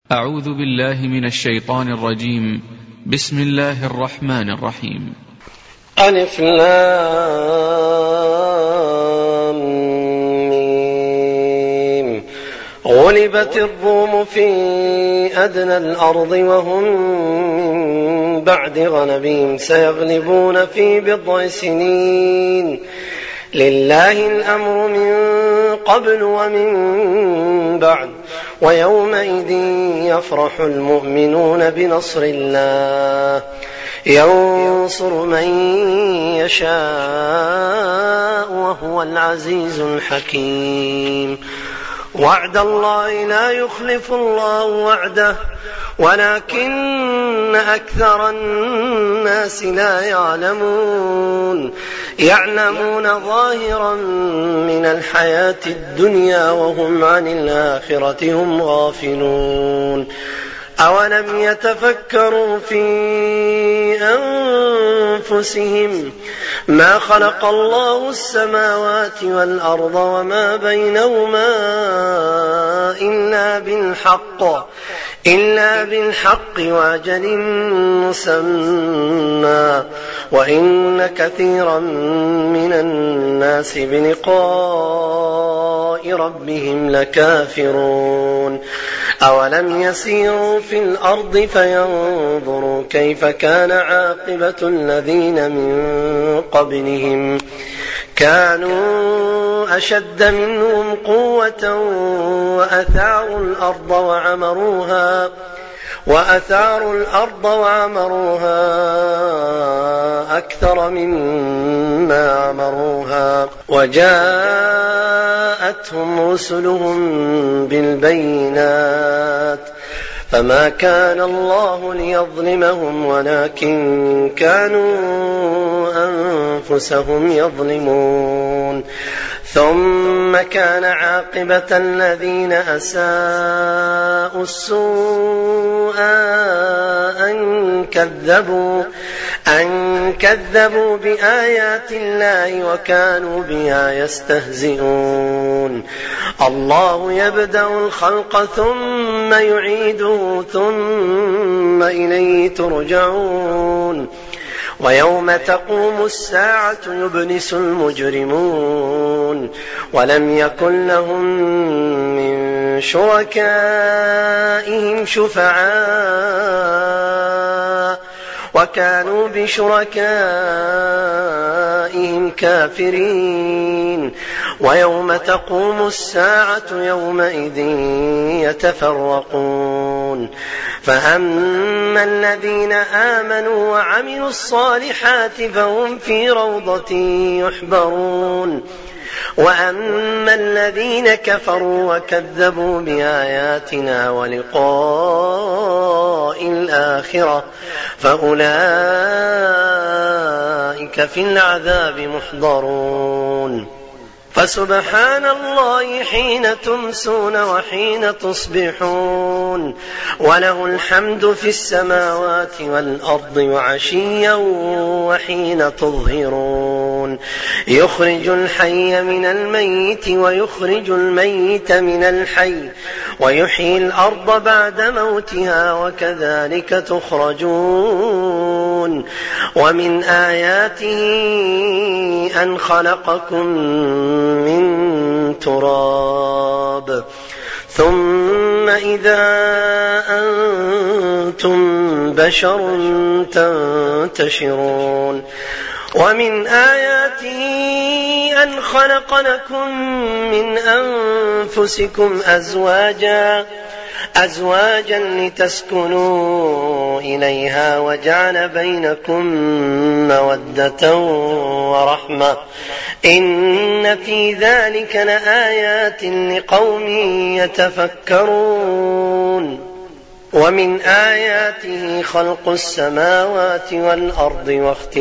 أعوذ بالله من الشيطان الرجيم. بسم الله الرحمن الرحيم. ألف لام ميم. غلبت الروم في أدنى الأرض وهم من بعد غلبهم سيغلبون في بضع سنين. لله الأمر من قبل ومن بعد ويومئذ يفرح المؤمنون بنصر الله ينصر من يشاء وهو العزيز الحكيم. وعد الله لا يخلف الله وعده ولكن أكثر الناس لا يعلمون ظاهرا من الحياة الدنيا وهم عن الآخرة هم غافلون. أولم يتفكروا في أنفسهم ما خلق الله السماوات والأرض وما بينهما إلا بالحق وأجل مسمى وإن كثيرا من الناس بلقاء ربهم لكافرون. أولم يسيروا في الأرض فينظروا كيف كان عاقبة الذين من قبلهم كانوا أشد منهم قوة وأثاروا الأرض وعمروها أكثر مما عمروها وجاءتهم رسلهم بالبينات فما كان الله ليظلمهم ولكن كانوا أنفسهم يظلمون. ثم كان عاقبة الذين أساءوا السوء أن كذبوا بآيات الله وكانوا بها يستهزئون. الله يبدأ الخلق ثم يعيده ثم إليه ترجعون. ويوم تقوم الساعة يبلس المجرمون ولم يكن لهم من شركائهم شفعاء وكانوا بشركائهم كافرين. ويوم تقوم الساعة يومئذ يتفرقون. فأما الذين آمنوا وعملوا الصالحات فهم في روضة يحبرون وأما الذين كفروا وكذبوا بآياتنا ولقاء الآخرة فأولئك في العذاب محضرون. فسبحان الله حين تمسون وحين تصبحون وله الحمد في السماوات والأرض وعشيا وحين تظهرون. يخرج الحي من الميت ويخرج الميت من الحي ويحيي الأرض بعد موتها وكذلك تخرجون. ومن آياته أن خلقكم من تراب ثم إذا أنتم بشر تنتشرون. ومن آياته أن خلق لكم من أنفسكم أزواجا لتسكنوا إليها وجعل بينكم مودة ورحمة إن في ذلك لآيات لقوم يتفكرون. ومن آياته خلق السماوات والأرض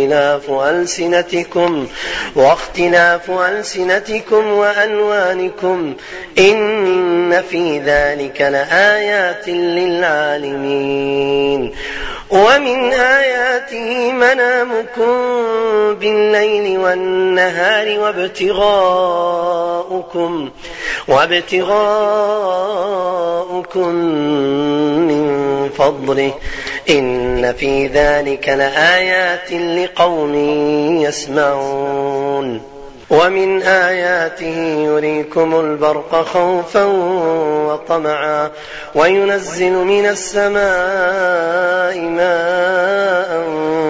واختلاف ألسنتكم وألوانكم إن في ذلك لآيات للعالمين. ومن آياته منامكم بالليل والنهار وابتغاؤكم فضله إن في ذلك لآيات لقوم يسمعون ومن آياته يريكم البرق خوفا وطمعا وينزل من السماء ماء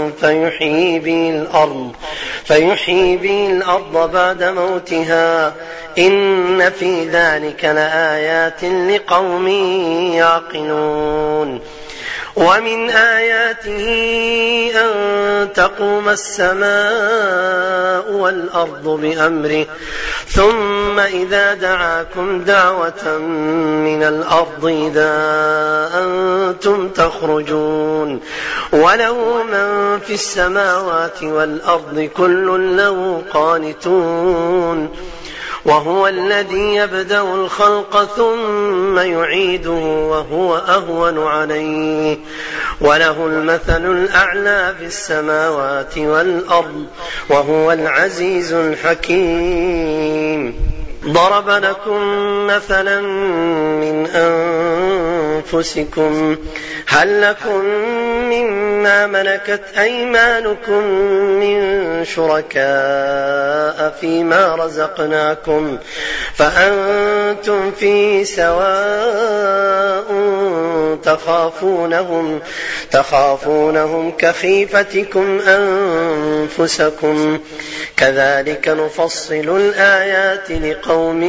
فيحيي به الأرض بعد موتها إن في ذلك لآيات لقوم يعقلون ومن آياته أن تقوم السماء والأرض بأمره ثم إذا دعاكم دعوة من الأرض إذا أنتم تخرجون وله من في السماوات والأرض كل له قانتون وهو الذي يبدأ الخلق ثم يعيده وهو أهون عليه وله المثل الأعلى في السماوات والأرض وهو العزيز الحكيم ضرب لكم مثلا من أنفسكم هل لكم مما ملكت أيمانكم من شركاء فيما رزقناكم فأنتم فيه سواء تخافونهم كخيفتكم أنفسكم كذلك نفصل الآيات لقوم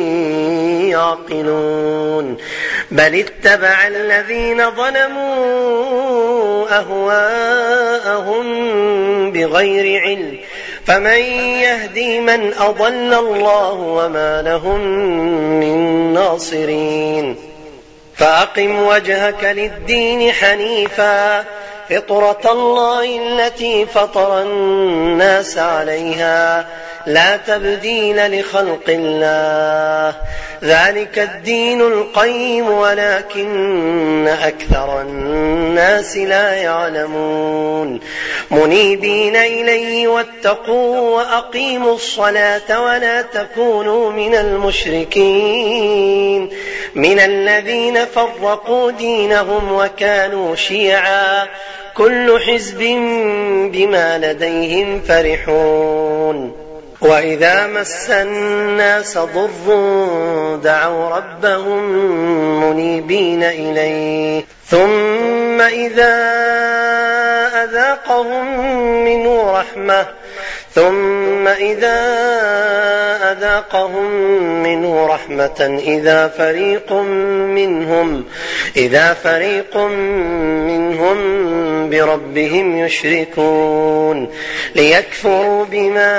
يعقلون بل اتبع الذين ظلموا أهواءهم بغير علم فمن يهدي من أضل الله وما لهم من ناصرين فأقم وجهك للدين حنيفا فطرة الله التي فطر الناس عليها لا تبديل لخلق الله ذلك الدين القيم ولكن أكثر الناس لا يعلمون منيبين إليه واتقوا وأقيموا الصلاة ولا تكونوا من المشركين من الذين فرقوا دينهم وكانوا شيعا كل حزب بما لديهم فرحون وإذا مس الناس ضر دعوا ربهم منيبين إليه ثم إذا أذاقهم منه رحمة إذا فريق منهم بربهم يشركون ليكفروا بما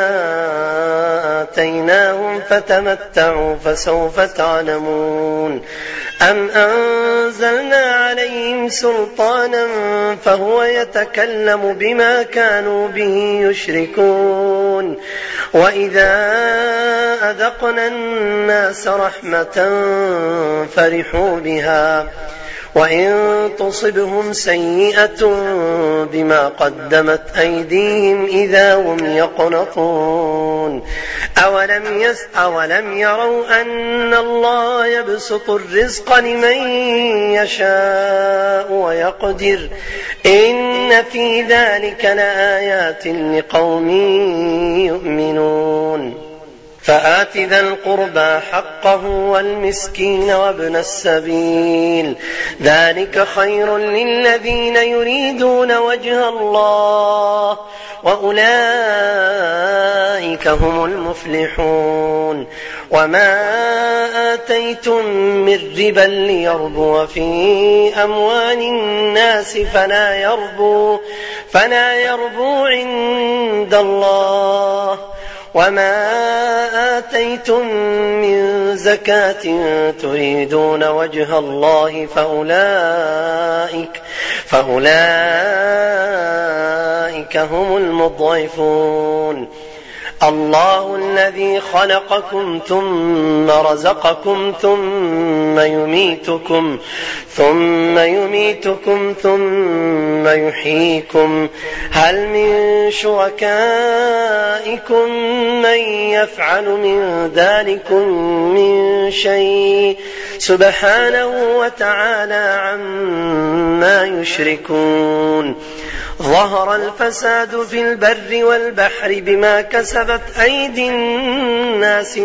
آتيناهم فتمتعوا فسوف تعلمون أم أنزلنا عليهم سلطانا فهو يتكلم بما كانوا به يشركون وإذا أذقنا الناس رحمة فرحوا بها وإن تصبهم سيئة بما قدمت أيديهم إذا هم يقنطون أولم يروا أن الله يبسط الرزق لمن يشاء ويقدر إن في ذلك لآيات لقوم يؤمنون فآت ذا القربى حقه والمسكين وابن السبيل ذلك خير للذين يريدون وجه الله وأولئك هم المفلحون وما آتيتم من ربا ليربو في أموال الناس فلا يربو عند الله وما آتيتم من زكاة تريدون وجه الله فأولئك هم المضعفون الله الذي خلقكم ثم رزقكم ثم يميتكم ثم يحييكم هل من شركائكم من يفعل من ذلكم من شيء سبحانه وتعالى عما يشركون ظهر الفساد في البر والبحر بما كسبت أيدي الناس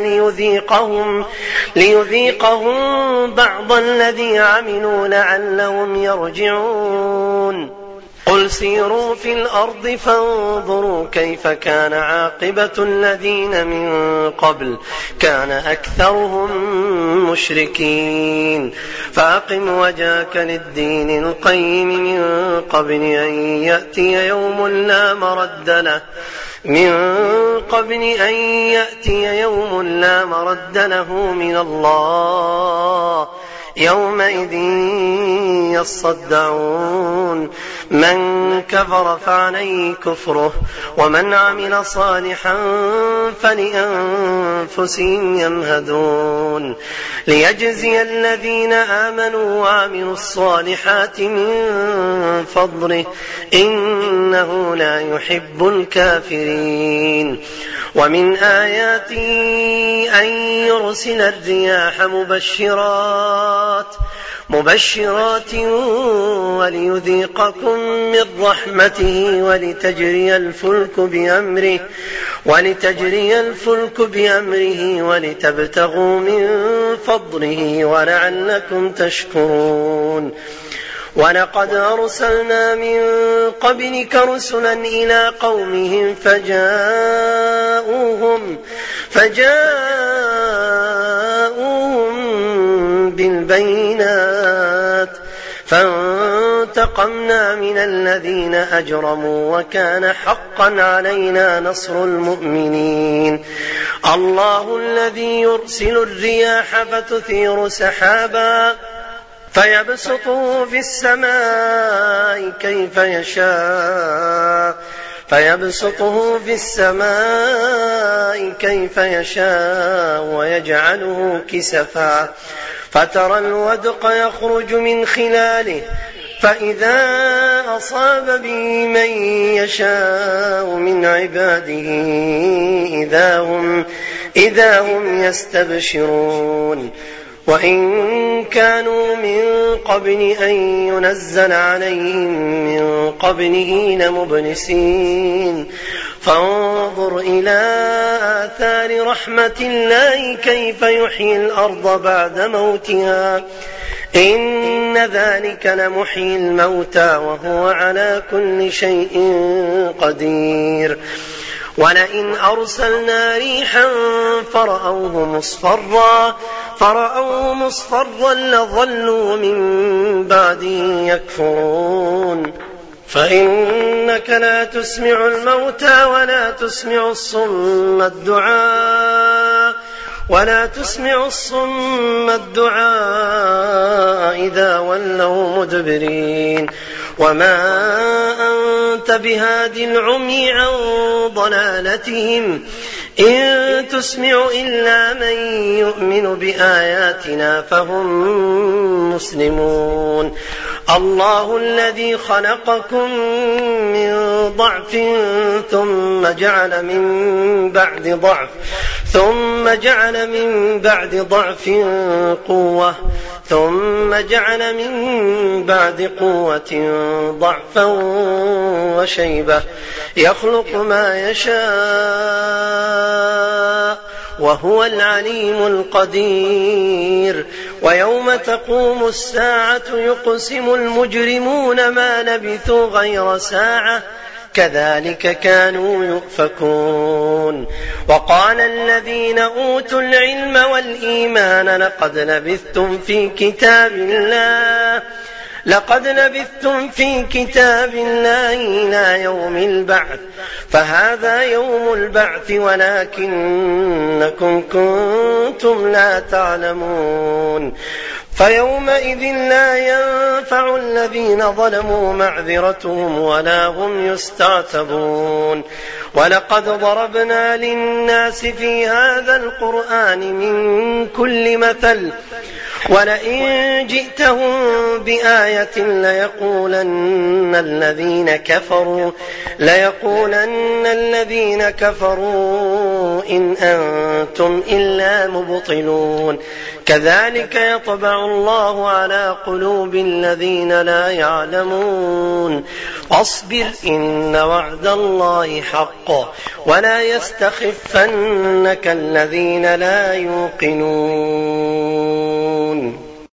ليذيقهم بعض الذي عملوا لعلهم يرجعون قل سيروا في الأرض فانظروا كيف كان عاقبة الذين من قبل كان أكثرهم مشركين فأقم وجهك للدين القيم من قبل أن يأتي يوم لا مرد له من الله يومئذ يصدعون من كفر فعليه كفره ومن عمل صالحا فلأنفسهم يمهدون ليجزي الذين آمنوا وعملوا الصالحات من فضله إنه لا يحب الكافرين ومن آياته أن يرسل الرياح مبشرات وليذيقكم من رحمته ولتجري الفلك بأمره ولتبتغوا من فضله ولعلكم تشكرون ولقد أرسلنا من قبلك رسلا إلى قومهم فجاءوهم بالبينات فانتقمنا من الذين أجرموا وكان حقا علينا نصر المؤمنين الله الذي يرسل الرياح فتثير سحابا فيبسطه في السماء كيف يشاء ويجعله كسفا فترى الودق يخرج من خلاله فإذا أصاب به من يشاء من عباده إذا هم يستبشرون وإن كانوا من قبل أن ينزل عليهم من قبله لمبلسين فانظر إلى آثار رحمة الله كيف يحيي الأرض بعد موتها إن ذلك لمحيي الموتى وهو على كل شيء قدير ولئن أرسلنا ريحا فرأوه مصفرا لظلوا من بعده يكفرون فإنك لا تسمع الموتى ولا تسمع الصم الدعاء إذا ولوا مدبرين وما أنت بهادي العمي عن ضلالتهم إن تسمع إلا من يؤمن بآياتنا فهم مسلمون الله الذي خلقكم من ضعف ثم جعل من بعد ضعف قوة ثم جعل من بعد قوة ضعفا وشيبة يخلق ما يشاء وهو العليم القدير ويوم تقوم الساعة يقسم المجرمون ما لبثوا غير ساعة كذلك كانوا يؤفكون وقال الذين أوتوا العلم والإيمان لقد لبثتم في كتاب الله إلى يوم البعث فهذا يوم البعث ولكنكم كنتم لا تعلمون فيومئذ لا ينفع الذين ظلموا معذرتهم ولا هم يستعتبون. ولقد ضربنا للناس في هذا القرآن من كل مثل ولئن جئتهم بآية ليقولن الذين كفروا إن أنتم إلا مبطلون. كذلك يطبع الله على قلوب الذين لا يعلمون. فاصبر إن وعد الله حق ولا يستخفنك الذين لا يوقنون.